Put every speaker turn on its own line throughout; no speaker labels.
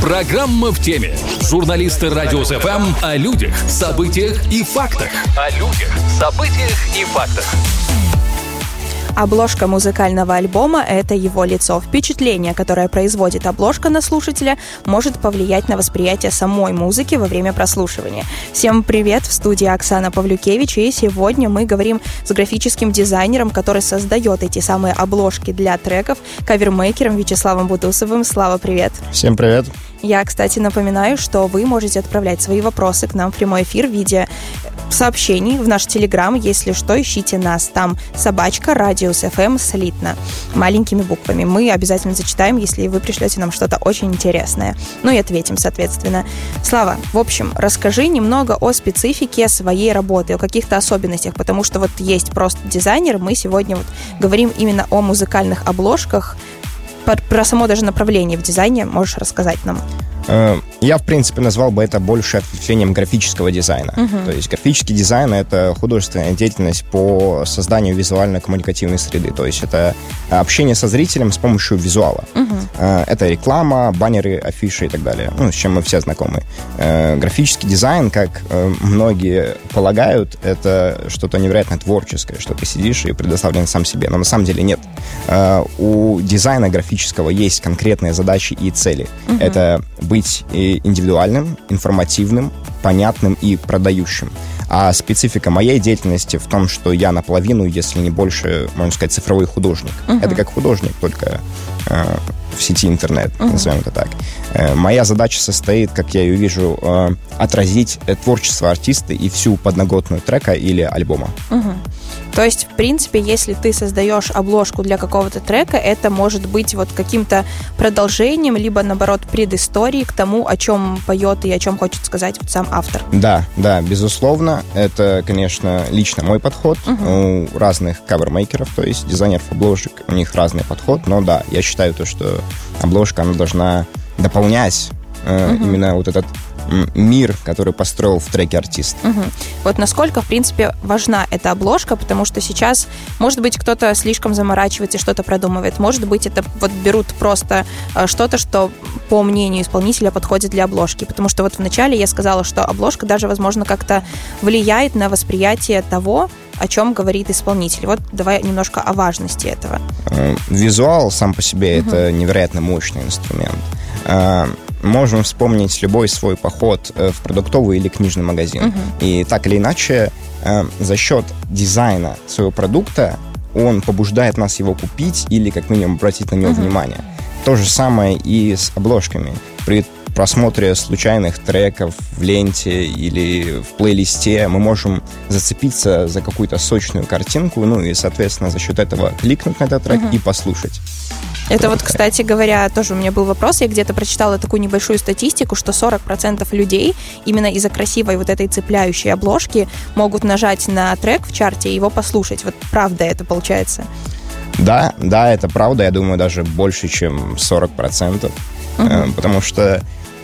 Программа в теме. Журналисты Радио СФМ о людях, событиях и фактах. О людях, событиях и фактах.
Обложка музыкального альбома – это его лицо. Впечатление, которое производит обложка на слушателя, может повлиять на восприятие самой музыки во время прослушивания. Всем привет! В студии Оксана Павлюкевич, и сегодня мы говорим с графическим дизайнером, который создает эти самые обложки для треков, кавермейкером Вячеславом Бутусовым. Слава, привет!
Всем привет!
Я, кстати, напоминаю, что вы можете отправлять свои вопросы к нам в прямой эфир в виде сообщений в наш Телеграм. Если что, ищите нас там @Radius FM слитно, маленькими буквами. Мы обязательно зачитаем, если вы пришлете нам что-то очень интересное. Ну и ответим, соответственно. Слава, в общем, расскажи немного о специфике своей работы, о каких-то особенностях, потому что вот есть просто дизайнер, мы сегодня вот говорим именно о музыкальных обложках. Про само даже направление в дизайне можешь рассказать нам?
Я, в принципе, назвал бы это больше ответвлением графического дизайна. То есть графический дизайн — это художественная деятельность по созданию визуально-коммуникативной среды. То есть это общение со зрителем с помощью визуала. Это реклама, баннеры, афиши и так далее, с чем мы все знакомы. Графический дизайн, как многие полагают, это что-то невероятно творческое, что ты сидишь и предоставлен сам себе. Но на самом деле нет. У дизайна графического есть конкретные задачи и цели. Это быть индивидуальным, информативным, понятным и продающим. А специфика моей деятельности в том, что я наполовину, если не больше, можно сказать, цифровой художник. Это как художник, только в сети интернет, назовем это так. Моя задача состоит, как я ее вижу, отразить творчество артиста и всю подноготную трека или альбома.
То есть, в принципе, если ты создаешь обложку для какого-то трека, это может быть вот каким-то продолжением, либо, наоборот, предысторией к тому, о чем поет и о чем хочет сказать вот сам автор.
Да, безусловно. Это, конечно, лично мой подход. У разных кавермейкеров, то есть дизайнеров обложек, у них разный подход. Но да, я считаю то, что обложка, она должна дополнять именно вот этот мир, который построил в треке артист.
Вот насколько, в принципе, важна эта обложка, потому что сейчас, может быть, кто-то слишком заморачивается и что-то продумывает. Может быть, это вот берут просто что-то, что, по мнению исполнителя, подходит для обложки. Потому что вот вначале я сказала, что обложка даже, возможно, как-то влияет на восприятие того, о чем говорит исполнитель. Вот давай немножко о важности этого.
Визуал сам по себе это невероятно мощный инструмент. Можем вспомнить любой свой поход в продуктовый или книжный магазин. И так или иначе, за счет дизайна своего продукта он побуждает нас его купить или как минимум обратить на него внимание. То же самое и с обложками. При просмотре случайных треков в ленте или в плейлисте мы можем зацепиться за какую-то сочную картинку, и, соответственно, за счет этого кликнуть на этот трек и послушать.
Это вот, кстати говоря, тоже у меня был вопрос. Я где-то прочитала такую небольшую статистику, что 40% людей именно из-за красивой вот этой цепляющей обложки могут нажать на трек в чарте и его послушать. Вот правда это получается?
Да, это правда. Я думаю, даже больше, чем 40%. Потому что,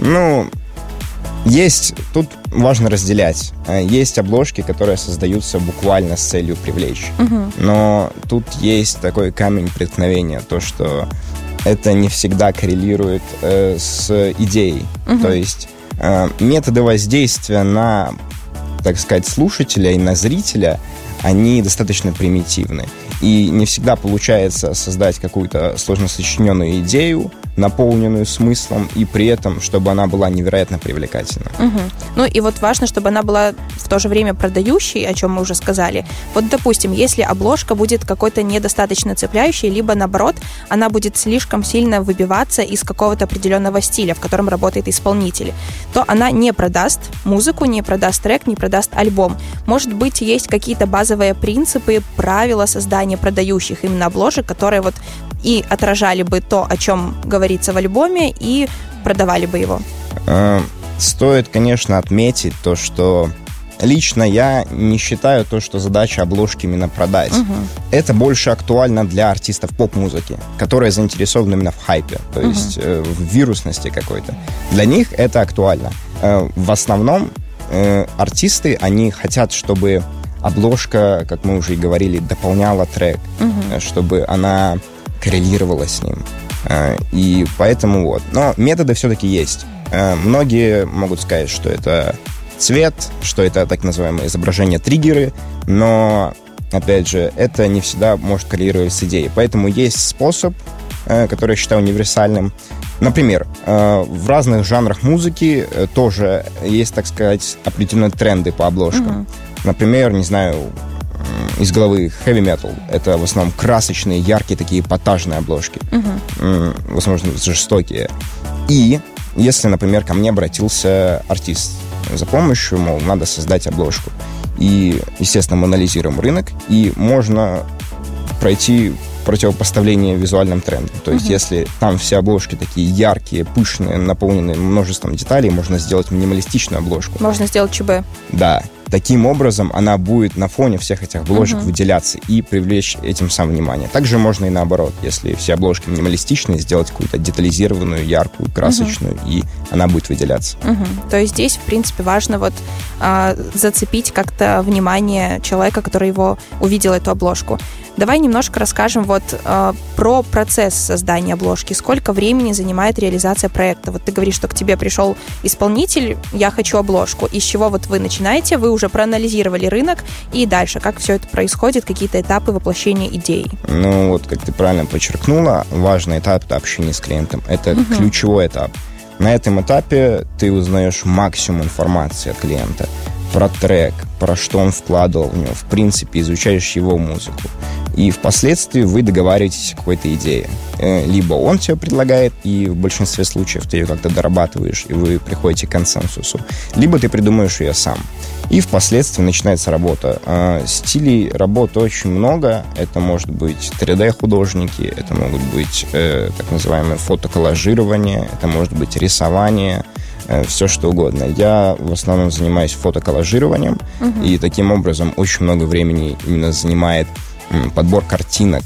тут важно разделять. Есть обложки, которые создаются буквально с целью привлечь. Но тут есть такой камень преткновения, то, что это не всегда коррелирует с идеей. То есть методы воздействия на, так сказать, слушателя и на зрителя, они достаточно примитивны. И не всегда получается создать какую-то сложно сочиненную идею, наполненную смыслом, и при этом, чтобы она была невероятно привлекательна.
И вот важно, чтобы она была в то же время продающей, о чем мы уже сказали. Вот, допустим, если обложка будет какой-то недостаточно цепляющей, либо, наоборот, она будет слишком сильно выбиваться из какого-то определенного стиля, в котором работает исполнитель, то она не продаст музыку, не продаст трек, не продаст альбом. Может быть, есть какие-то базовые принципы, правила создания продающих именно обложек, которые вот и отражали бы то, о чем говорится в альбоме, и продавали бы его?
Стоит, конечно, отметить то, что лично я не считаю то, что задача обложки именно продать. Это больше актуально для артистов поп-музыки, которые заинтересованы именно в хайпе, то есть в вирусности какой-то. Для них это актуально. В основном артисты, они хотят, чтобы обложка, как мы уже и говорили, дополняла трек, чтобы она коррелировала с ним. И поэтому вот. Но методы все-таки есть. Многие могут сказать, что это цвет, что это так называемые изображения-триггеры, но, опять же, это не всегда может коррелировать с идеей. Поэтому есть способ, который я считаю универсальным. Например, в разных жанрах музыки тоже есть, так сказать, определенные тренды по обложкам. Например, не знаю, из головы heavy metal. Это в основном красочные, яркие, такие эпатажные обложки. Возможно, жестокие. И если, например, ко мне обратился артист за помощью, мол, надо создать обложку. И, естественно, мы анализируем рынок, и можно пройти противопоставление визуальным трендам. То есть, если там все обложки такие яркие, пышные, наполненные множеством деталей, можно сделать минималистичную обложку.
Можно сделать ЧБ.
Да. Таким образом, она будет на фоне всех этих обложек выделяться и привлечь этим самым внимание. Также можно и наоборот. Если все обложки минималистичные, сделать какую-то детализированную, яркую, красочную, и она будет выделяться.
То есть здесь, в принципе, важно вот зацепить как-то внимание человека, который его увидел, эту обложку. Давай немножко расскажем вот про процесс создания обложки. Сколько времени занимает реализация проекта? Вот ты говоришь, что к тебе пришел исполнитель, я хочу обложку. Из чего вот вы начинаете? Вы уже проанализировали рынок, и дальше, как все это происходит, какие-то этапы воплощения идей?
Ну, вот, как ты правильно подчеркнула, важный этап — это общение с клиентом. Это ключевой этап. На этом этапе ты узнаешь максимум информации от клиента про трек, про что он вкладывал в него, в принципе, изучаешь его музыку. И впоследствии вы договариваетесь о какой-то идее. Либо он тебе предлагает, и в большинстве случаев ты ее как-то дорабатываешь, и вы приходите к консенсусу. Либо ты придумаешь ее сам. И впоследствии начинается работа. Стилей работы очень много. Это может быть 3D-художники, это могут быть так называемое фотоколлажирование, это может быть рисование, все что угодно. Я в основном занимаюсь фотоколлажированием, и таким образом очень много времени именно занимает подбор картинок,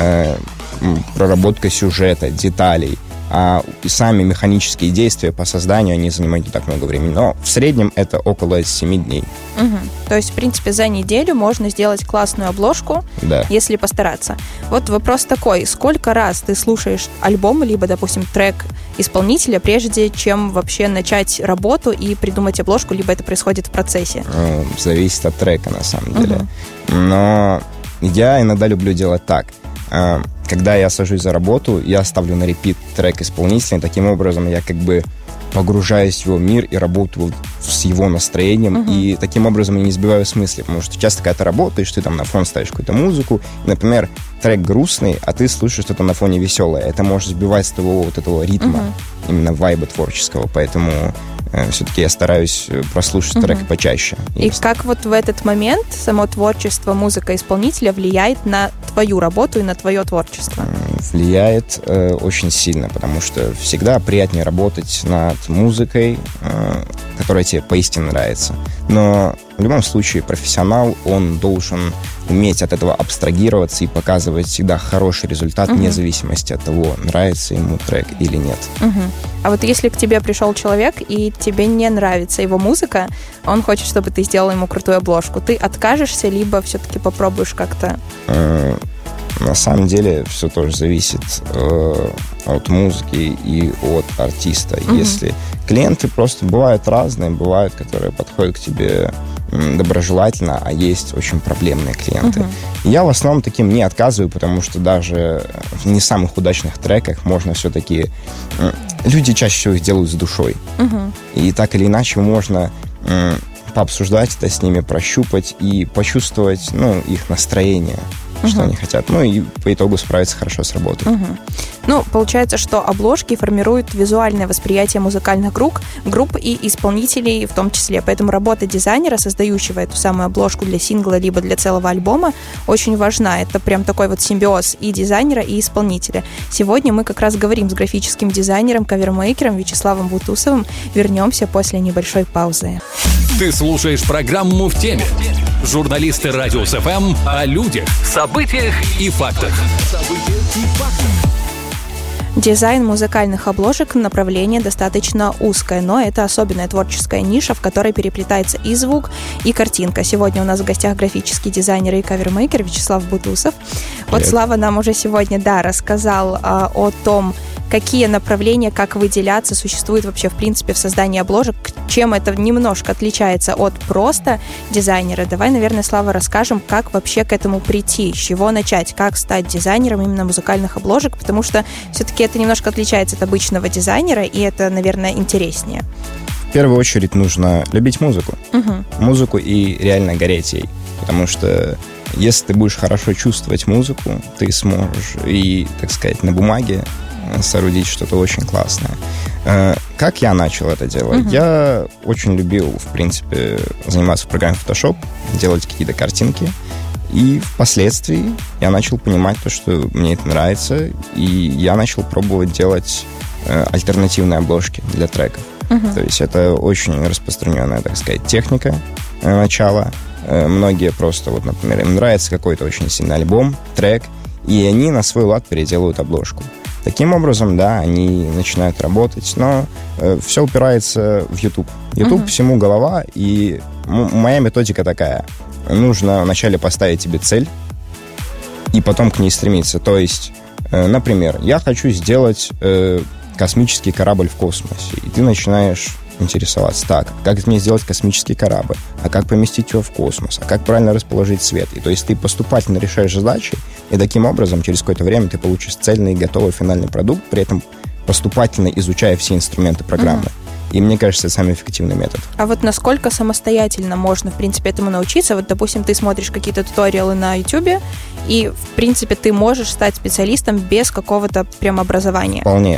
проработка сюжета, деталей. А сами механические действия по созданию, они занимают не так много времени. Но в среднем это около 7 дней.
То есть, в принципе, за неделю можно сделать классную обложку, если постараться. Вот вопрос такой. Сколько раз ты слушаешь альбом, либо, допустим, трек исполнителя, прежде чем вообще начать работу и придумать обложку, либо это происходит в процессе?
Зависит от трека, на самом деле. Но я иногда люблю делать так. Когда я сажусь за работу, я ставлю на репит трек исполнителя, и таким образом я как бы погружаюсь в его мир и работаю с его настроением, и таким образом я не сбиваю с мысли, потому что часто, когда ты работаешь, ты там на фон ставишь какую-то музыку, например, трек грустный, а ты слушаешь что-то на фоне веселое, это может сбивать с того вот этого ритма, именно вайба творческого, поэтому все-таки я стараюсь прослушать трек почаще.
И как вот в этот момент само творчество, музыка исполнителя влияет на твою работу и на твое творчество?
Влияет очень сильно, потому что всегда приятнее работать над музыкой, которая тебе поистине нравится. Но в любом случае профессионал, он должен уметь от этого абстрагироваться и показывать всегда хороший результат, вне зависимости от того, нравится ему трек или нет.
А вот если к тебе пришел человек, и тебе не нравится его музыка, он хочет, чтобы ты сделал ему крутую обложку, ты откажешься, либо все-таки попробуешь как-то?
На самом деле все тоже зависит от музыки и от артиста. Если клиенты просто бывают разные, бывают, которые подходят к тебе доброжелательно, а есть очень проблемные клиенты. Я в основном таким не отказываю, потому что даже в не самых удачных треках можно все-таки... Люди чаще всего их делают с душой. И так или иначе можно пообсуждать это с ними, прощупать и почувствовать, их настроение, что они хотят. И по итогу справиться хорошо с работой.
Получается, что обложки формируют визуальное восприятие музыкальных групп и исполнителей в том числе. Поэтому работа дизайнера, создающего эту самую обложку для сингла либо для целого альбома, очень важна. Это прям такой вот симбиоз и дизайнера, и исполнителя. Сегодня мы как раз говорим с графическим дизайнером, кавермейкером Вячеславом Бутусовым. Вернемся после небольшой паузы.
Ты слушаешь программу «В теме». Журналисты Радиус ФМ о людях, событиях и фактах.
Дизайн музыкальных обложек — направление достаточно узкое, но это особенная творческая ниша, в которой переплетается и звук, и картинка. Сегодня у нас в гостях графический дизайнер и кавермейкер Вячеслав Бутусов.
Привет.
Вот Слава нам уже сегодня, рассказал о том, какие направления, как выделяться существует вообще, в принципе, в создании обложек, чем это немножко отличается от просто дизайнера. Давай, наверное, Слава, расскажем, как вообще к этому прийти, с чего начать, как стать дизайнером именно музыкальных обложек, потому что все-таки это немножко отличается от обычного дизайнера, и это, наверное, интереснее.
В первую очередь нужно любить музыку. Музыку и реально гореть ей. Потому что если ты будешь хорошо чувствовать музыку, ты сможешь и, так сказать, на бумаге соорудить что-то очень классное. Как я начал это делать? Я очень любил, в принципе, заниматься в программе Photoshop, делать какие-то картинки. И впоследствии я начал понимать то, что мне это нравится, и я начал пробовать делать альтернативные обложки для треков. То есть это очень распространенная, так сказать, техника начала. Многие просто, вот, например, им нравится какой-то очень сильный альбом, трек, и они на свой лад переделывают обложку. Таким образом, да, они начинают работать, но все упирается в YouTube. YouTube всему голова, и моя методика такая. Нужно вначале поставить себе цель, и потом к ней стремиться. То есть, например, я хочу сделать космический корабль в космосе, и ты начинаешь интересоваться, так, как мне сделать космический корабль, а как поместить его в космос, а как правильно расположить свет. И то есть ты поступательно решаешь задачи, и таким образом через какое-то время ты получишь цельный, готовый финальный продукт, при этом поступательно изучая все инструменты программы. И мне кажется, это самый эффективный метод.
А вот насколько самостоятельно можно, в принципе, этому научиться? Вот, допустим, ты смотришь какие-то туториалы на YouTube, и, в принципе, ты можешь стать специалистом без какого-то прям образования.
Вполне.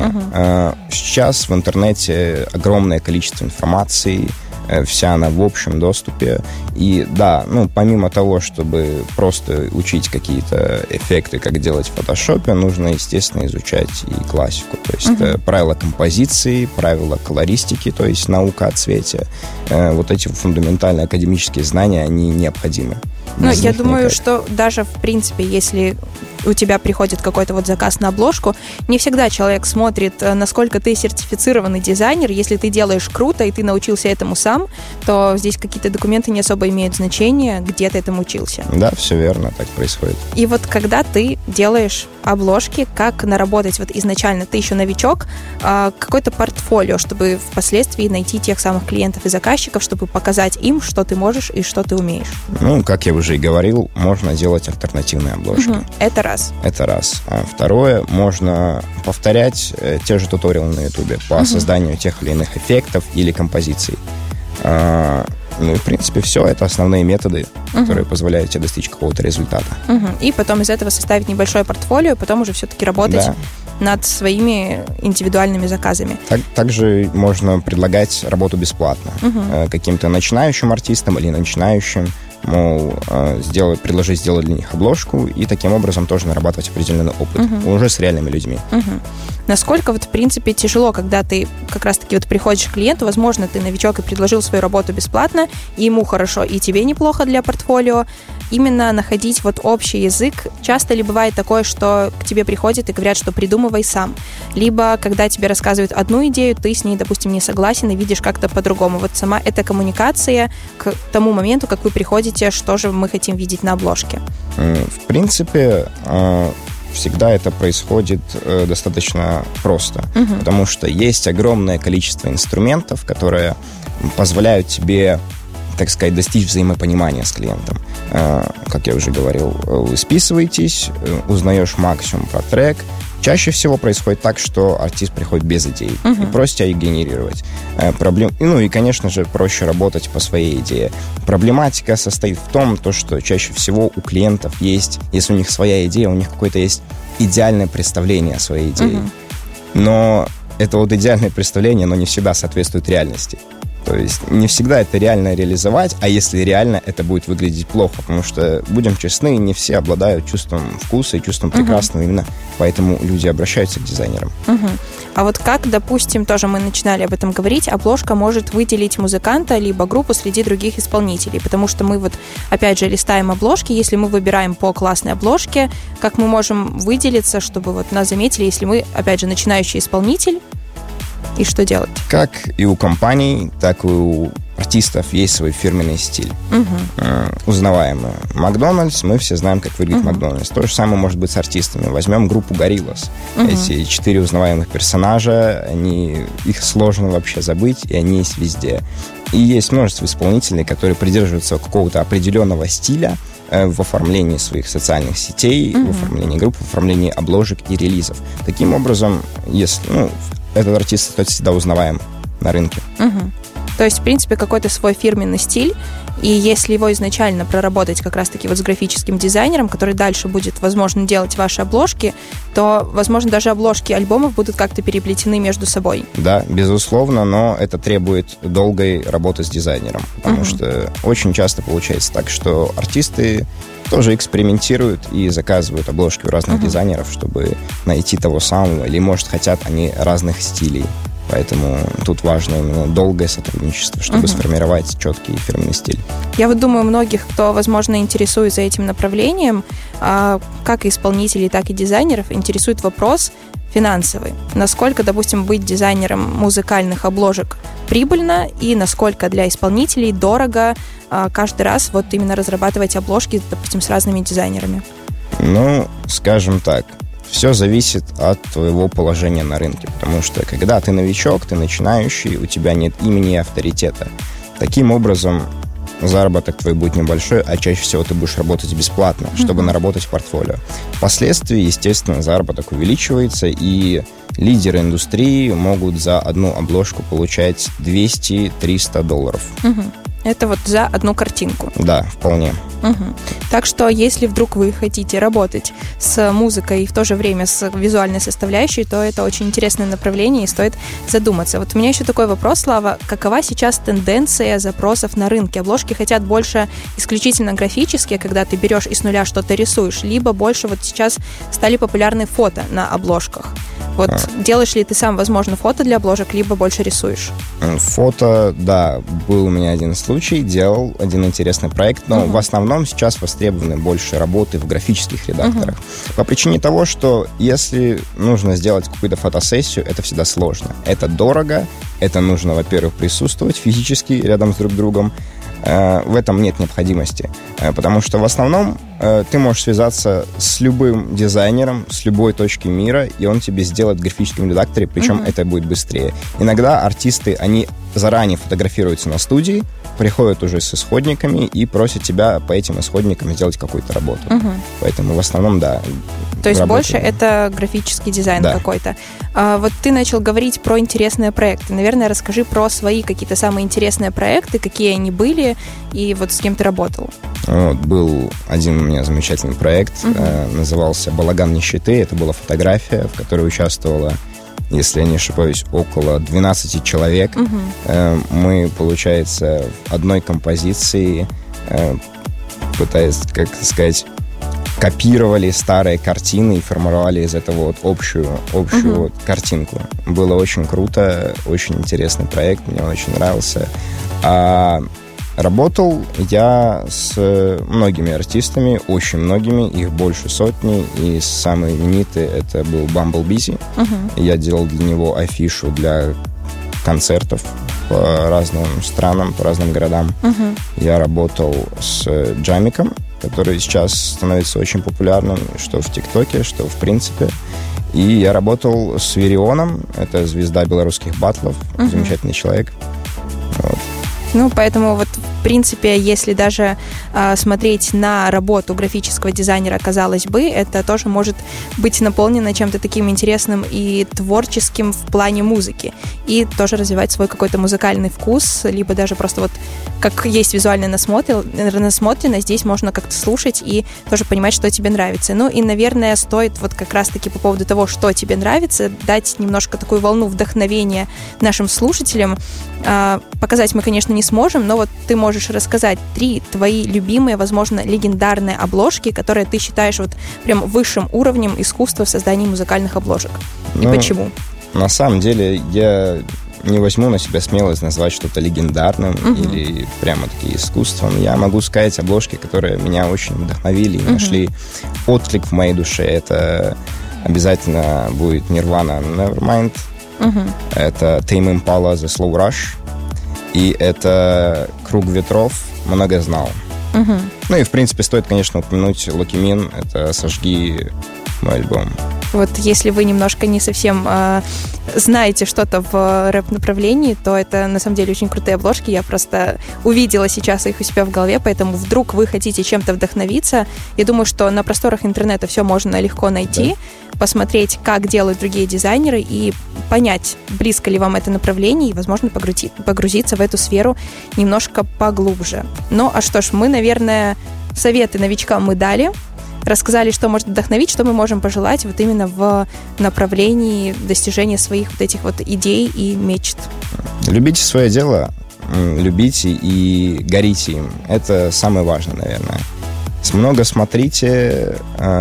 Сейчас в интернете огромное количество информации, вся она в общем доступе. И да, помимо того, чтобы просто учить какие-то эффекты, как делать в фотошопе, нужно, естественно, изучать и классику. То есть правила композиции, правила колористики, то есть наука о цвете. Вот эти фундаментальные академические знания, они необходимы.
Я думаю, что даже, в принципе, если у тебя приходит какой-то вот заказ на обложку, не всегда человек смотрит, насколько ты сертифицированный дизайнер. Если ты делаешь круто, и ты научился этому сам, то здесь какие-то документы не особо имеют значения, где ты этому учился.
Да, все верно, так происходит.
И вот когда ты делаешь обложки, как наработать вот изначально, ты еще новичок, какое-то портфолио, чтобы впоследствии найти тех самых клиентов и заказчиков, чтобы показать им, что ты можешь и что ты умеешь?
Как я уже и говорил, можно делать альтернативные обложки.
Это раз.
А второе, можно повторять те же туториалы на YouTube по созданию тех или иных эффектов или композиций. И, в принципе, все это основные методы, которые позволяют тебе достичь какого-то результата.
И потом из этого составить небольшое портфолио, и потом уже все-таки работать над своими индивидуальными заказами.
Также можно предлагать работу бесплатно каким-то начинающим артистам или начинающим, предложить сделать для них обложку и таким образом тоже нарабатывать определенный опыт уже с реальными людьми.
Насколько в принципе, тяжело, когда ты как раз-таки приходишь к клиенту, возможно, ты новичок и предложил свою работу бесплатно, и ему хорошо, и тебе неплохо для портфолио, именно находить общий язык. Часто ли бывает такое, что к тебе приходят и говорят, что придумывай сам, либо когда тебе рассказывают одну идею, ты с ней, допустим, не согласен и видишь как-то по-другому. Вот сама эта коммуникация к тому моменту, как вы приходите, что же мы хотим видеть на обложке?
В принципе, всегда это происходит достаточно просто, потому что есть огромное количество инструментов, которые позволяют тебе, так сказать, достичь взаимопонимания с клиентом. Как я уже говорил, вы списываетесь, узнаешь максимум про трек. Чаще всего происходит так, что артист приходит без идей и просит тебя их генерировать. И, конечно же, проще работать по своей идее. Проблематика состоит в том, что чаще всего у клиентов есть, если у них своя идея, у них какое-то есть идеальное представление о своей идее. Но это идеальное представление, оно не всегда соответствует реальности. То есть не всегда это реально реализовать, а если реально, это будет выглядеть плохо, потому что, будем честны, не все обладают чувством вкуса и чувством прекрасного, именно поэтому люди обращаются к дизайнерам.
А вот как, допустим, тоже мы начинали об этом говорить, обложка может выделить музыканта либо группу среди других исполнителей, потому что мы вот, опять же, листаем обложки, если мы выбираем по классной обложке, как мы можем выделиться, чтобы вот нас заметили, если мы, опять же, начинающий исполнитель, и что делать?
Как и у компаний, так и у артистов есть свой фирменный стиль. Узнаваемый. Макдональдс, мы все знаем, как выглядит Макдональдс. То же самое может быть с артистами. Возьмем группу Gorillaz. Эти 4 узнаваемых персонажа, их сложно вообще забыть, и они есть везде. И есть множество исполнителей, которые придерживаются какого-то определенного стиля в оформлении своих социальных сетей, в оформлении групп, в оформлении обложек и релизов. Таким образом, если, этот артист всегда узнаваем на рынке.
То есть, в принципе, какой-то свой фирменный стиль, и если его изначально проработать как раз-таки вот с графическим дизайнером, который дальше будет, возможно, делать ваши обложки, то, возможно, даже обложки альбомов будут как-то переплетены между собой.
Да, безусловно, но это требует долгой работы с дизайнером, потому что очень часто получается так, что артисты тоже экспериментируют и заказывают обложки у разных дизайнеров, чтобы найти того самого, или, может, хотят они разных стилей. Поэтому тут важно именно долгое сотрудничество, чтобы сформировать четкий фирменный стиль.
Я вот думаю, многих, кто, возможно, интересуется этим направлением, как и исполнителей, так и дизайнеров, интересует вопрос финансовый. Насколько, допустим, быть дизайнером музыкальных обложек прибыльно и насколько для исполнителей дорого каждый раз вот именно разрабатывать обложки, допустим, с разными дизайнерами?
Скажем так, все зависит от твоего положения на рынке, потому что когда ты новичок, ты начинающий, у тебя нет имени и авторитета. Таким образом, заработок твой будет небольшой, а чаще всего ты будешь работать бесплатно, чтобы наработать портфолио. Впоследствии, естественно, заработок увеличивается, и лидеры индустрии могут за одну обложку получать $200-300.
Это вот за одну картинку?
Да, вполне.
Так что, если вдруг вы хотите работать с музыкой и в то же время с визуальной составляющей, то это очень интересное направление и стоит задуматься. Вот у меня еще такой вопрос, Слава. Какова сейчас тенденция запросов на рынке? Обложки хотят больше исключительно графические, когда ты берешь и с нуля что-то рисуешь, либо больше вот сейчас стали популярны фото на обложках? Вот делаешь ли ты сам, возможно, фото для обложек, либо больше рисуешь?
Фото, да, был у меня один случай, делал один интересный проект, но в основном сейчас востребованы больше работы в графических редакторах. По причине того, что если нужно сделать какую-то фотосессию, это всегда сложно. Это дорого, это нужно, во-первых, присутствовать физически рядом с друг другом. В этом нет необходимости, потому что в основном ты можешь связаться с любым дизайнером с любой точки мира, и он тебе сделает в графическом редакторе, причем это будет быстрее. Иногда артисты, они заранее фотографируются на студии, приходят уже с исходниками и просят тебя по этим исходникам сделать какую-то работу. Поэтому в основном, да.
То есть больше это графический дизайн какой-то. Вот ты начал говорить про интересные проекты. Наверное, расскажи про свои какие-то самые интересные проекты, какие они были, и вот с кем ты работал.
Был один у меня замечательный проект, назывался «Балаган нищеты». Это была фотография, в которой участвовала, если я не ошибаюсь, около 12 человек. Мы, получается, в одной композиции, пытаясь, как сказать, копировали старые картины и формировали из этого вот общую вот картинку. Было очень круто, очень интересный проект, мне он очень нравился. Работал я с многими артистами, очень многими, их больше сотни, и самый именитый это был Bumble Busy. Я делал для него афишу для концертов по разным странам, по разным городам. Я работал с Джамиком, который сейчас становится очень популярным, что в ТикТоке, что в принципе. И я работал с Верионом, это звезда белорусских баттлов, замечательный человек. Вот.
Поэтому вот в принципе, если даже смотреть на работу графического дизайнера, казалось бы, это тоже может быть наполнено чем-то таким интересным и творческим в плане музыки. И тоже развивать свой какой-то музыкальный вкус, либо даже просто вот как есть визуальная насмотренность, здесь можно как-то слушать и тоже понимать, что тебе нравится. Ну и, наверное, стоит вот как раз-таки по поводу того, что тебе нравится, дать немножко такую волну вдохновения нашим слушателям. Показать мы, конечно, не сможем, но вот ты можешь рассказать 3 твои любимые, возможно, легендарные обложки, которые ты считаешь вот прям высшим уровнем искусства в создании музыкальных обложек. И почему?
На самом деле, я не возьму на себя смелость назвать что-то легендарным или прямо-таки искусством. Я могу сказать обложки, которые меня очень вдохновили и нашли отклик в моей душе. Это обязательно будет Nirvana Nevermind, это Tame Impala The Slow Rush, и это Круг ветров Многознал. Ну и, в принципе, стоит, конечно, упомянуть Локи Мин, это «Сожги мой альбом».
Вот если вы немножко не совсем знаете что-то в рэп-направлении, то это на самом деле очень крутые обложки. Я просто увидела сейчас их у себя в голове, поэтому вдруг вы хотите чем-то вдохновиться. Я думаю, что на просторах интернета все можно легко найти, посмотреть, как делают другие дизайнеры и понять, близко ли вам это направление и, возможно, погрузиться в эту сферу немножко поглубже. Ну, а что ж, мы, наверное, советы новичкам мы дали. Рассказали, что может вдохновить, что мы можем пожелать вот именно в направлении достижения своих вот этих вот идей и мечт.
Любите свое дело, любите и горите им. Это самое важное, наверное. Много смотрите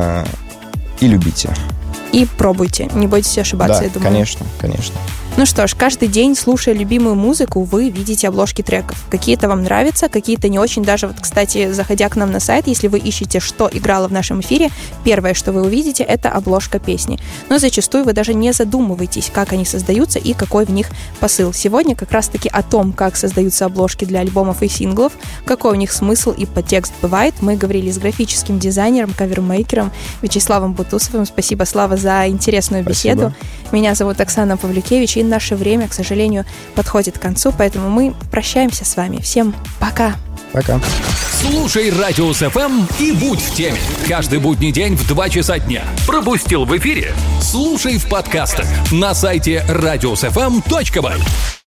и любите.
И пробуйте, не бойтесь ошибаться,
да,
я думаю.
Конечно, конечно.
Ну что ж, каждый день, слушая любимую музыку, вы видите обложки треков. Какие-то вам нравятся, какие-то не очень. Даже, вот, кстати, заходя к нам на сайт, если вы ищете, что играло в нашем эфире, первое, что вы увидите, это обложка песни. Но зачастую вы даже не задумываетесь, как они создаются и какой в них посыл. Сегодня как раз-таки о том, как создаются обложки для альбомов и синглов, какой у них смысл и подтекст бывает. Мы говорили с графическим дизайнером, кавермейкером Вячеславом Бутусовым. Спасибо, Слава, за интересную беседу. Меня зовут Оксана Павлюкевич, и наше время, к сожалению, подходит к концу, поэтому мы прощаемся с вами. Всем пока!
Пока.
Слушай Радиус ФМ и будь в теме. Каждый будний день в 2 часа дня. Пропустил в эфире? Слушай в подкастах на сайте radiusfm.by.